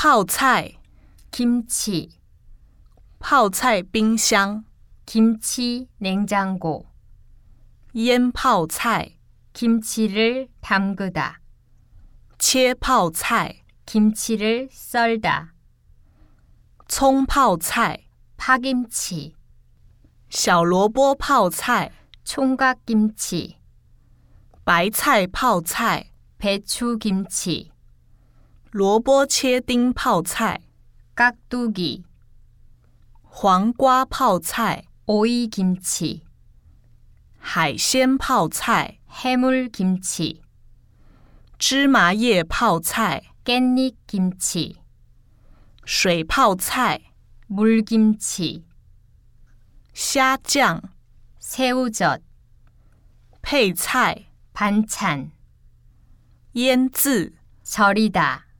泡菜 김치, 泡菜冰箱 김치 냉장고, 腌泡菜 김치를 담그다, 切泡菜 김치를 썰다, 葱泡菜 파김치, 小萝卜泡菜 총각김치, 白菜泡菜 배추김치, 萝卜切丁泡菜 깍두기, 黄瓜泡菜 오이김치, 海鲜泡菜 해물김치, 芝麻叶泡菜 깻잎김치, 水泡菜 물김치, 虾酱 새우젓, 配菜 반찬, 腌制 절이다.